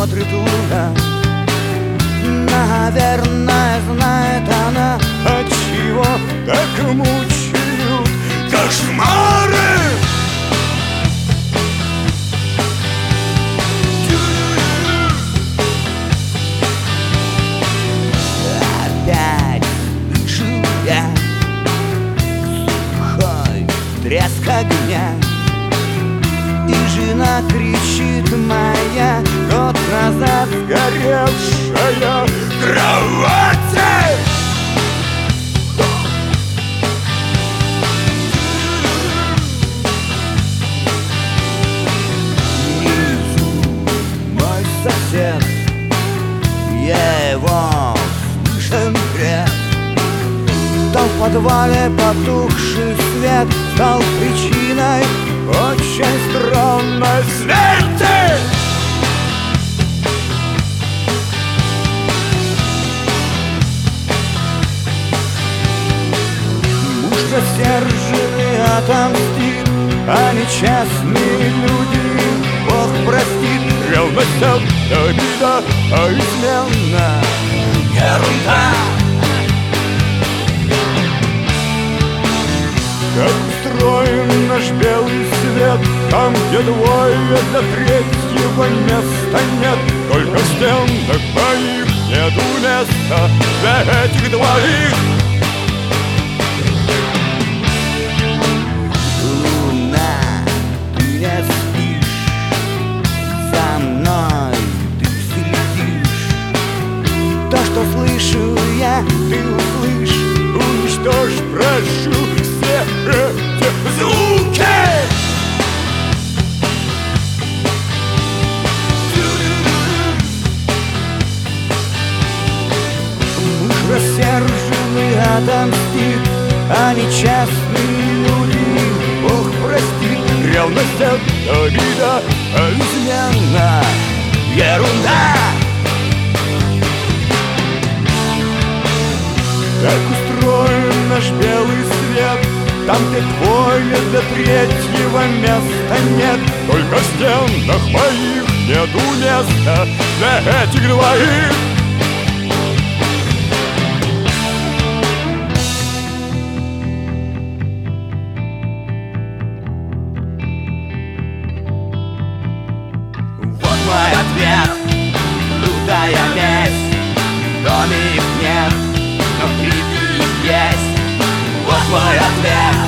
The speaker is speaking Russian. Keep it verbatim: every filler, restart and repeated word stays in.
смотрит луна. Наверное, знает она, отчего так мучают кошмары. Опять слышу я сухой треск огня, и жена кричит моя, год назад сгоревшая кровати. Внизу мой сосед, я его слышен крик. Там в подвале потухший свет стал причиной очень странной смерти. Муж рассерженный отомстит, а нечестные люди Бог простит. Ревность — это обида, а измена — ерунда. Как устроен наш белый свет, там, где двое, для третьего места нет. Только в стенах моих нету места для этих двоих. Луна, ты не спишь, за мной ты следишь. То, что слышу я, ты услышь. Уничтожь, прошу, все эти звуки. Муж рассерженный отомстит, а нечестные люди Бог простит. Ревность — это обида, а измена — ерунда. Так устроен наш белый свет, там, где двое, для третьего места нет. Только в стенах моих нету места для этих двоих. Вот мой ответ, лютая месть. В доме их нет, но крики есть. Вот мой ответ.